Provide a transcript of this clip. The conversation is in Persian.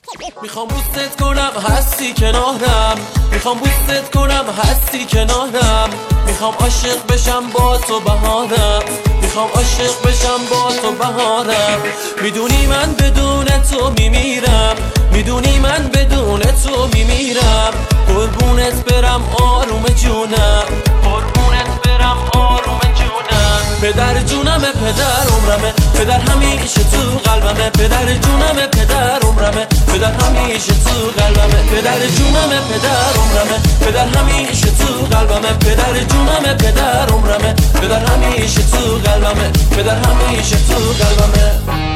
میخوام بوست کنم هستی کنارم، میخوام بوست کنم هستی کنارم، میخوام عاشق بشم با تو بهارم، میخوام عاشق بشم با تو بهارم. میدونی من بدون تو میمیرم، میدونی من بدون تو میمیرم. قربونت برم آروم جونم، قربونت برم آروم جونم. پدر جونمه پدر عمرمه، پدر همیشه تو قلبمه. پدر جونمه پدر عمرمه، پدر همیشه تو قلبمه. پدر جونمه پدر عمرمه، پدر همیشه تو قلبمه. پدر جونمه پدر عمرمه، پدر همیشه تو قلبمه. پدر همیشه تو قلبمه.